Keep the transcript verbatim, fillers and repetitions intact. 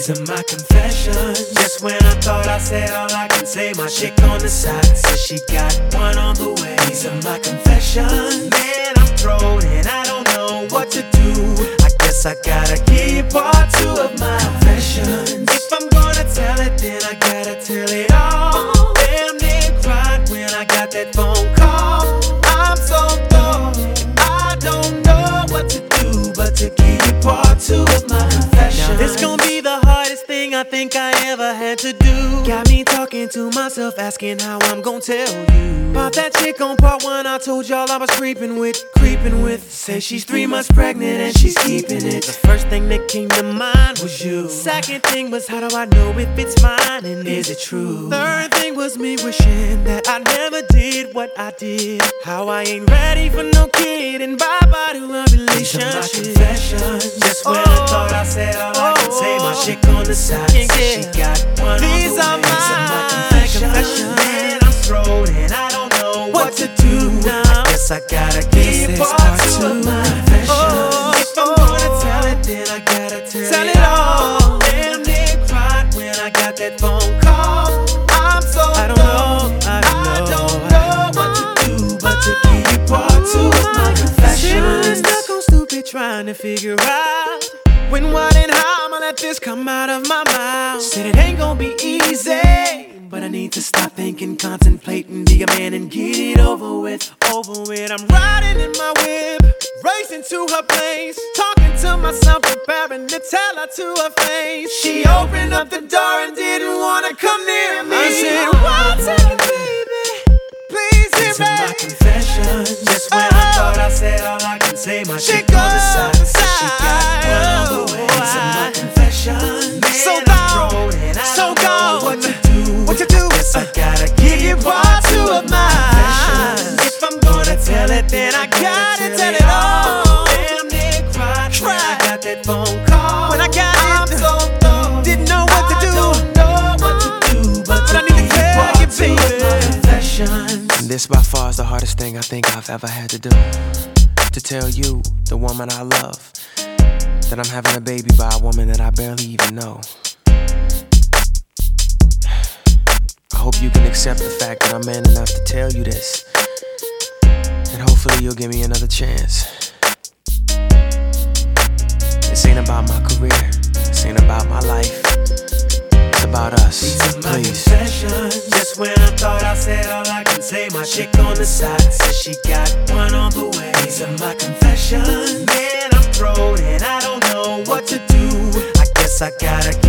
These are my confessions. Just when I thought I said all I can say, my chick on the side says she got one on the way. These are my confessions. Man, I'm thrown and I don't know what to do. I guess I gotta give part two of my confessions. If I'm gonna tell it, then I gotta tell it all. Damn near cried when I got that phone call. I'm so thrown and I don't know what to do but to give you part two of my confessions. Now this gon' be the hardest thing I think I ever had to do. Got me talking to myself, asking how I'm gon' tell you about that chick on part one I told y'all I was creeping with, creeping with. Say she's three months pregnant and she's keeping it. The first thing that came to mind was you. Second thing was, how do I know if it's mine and is it true? Third thing was me wishing that I never did what I did. How I ain't ready for no kid and bye-bye to a relationship. These are my confessions. Just when oh, I thought I said all I can say, my chick on the side yeah, said she got one These on the way. These are my confessions. confessions. Man, I'm thrown and I don't know what, what to do now. I guess I gotta give part two of my confessions. Oh, if I'm gonna tell it, then I gotta tell, tell it all. Damn near cried when I got that phone call. I'm so I don't know, I don't, I don't know, know what to do but to give you part two of my confessions. Sitting stuck on stupid trying to figure out when, what, and how I'ma let this come out of my mouth. Said it ain't gonna be easy, but I need to stop thinking, contemplating, be a man and get it over with, over with. I'm riding in my whip, racing to her place, talking to myself, preparing to tell her to her face. She opened up the door and didn't wanna come near me. I said, one second, baby, please hear me. These are my confessions. Just when oh, I thought I said all I can say, my chick on the side said she got one on the way. These are my confessions. Man, so gone, and I so don't gone. Know what to do. What to do? Guess I gotta give you part two of mine. If I'm gonna tell it, then I gotta tell it all. Damn near cried when I got that phone call. When I got it, I'm so thrown, didn't know what to do. I don't know what to do, but I need to tell you, baby. And this by far is the hardest thing I think I've ever had to do. To tell you, the woman I love, that I'm having a baby by a woman that I barely even know. I hope you can accept the fact that I'm man enough to tell you this, and hopefully you'll give me another chance. This ain't about my career, this ain't about my life, it's about us. These are my please. confessions. Just when I thought I said all I can say, my chick on the side says she got one on the way. These are my confessions. Man, I'm thrown and I don't know what to do. I guess I gotta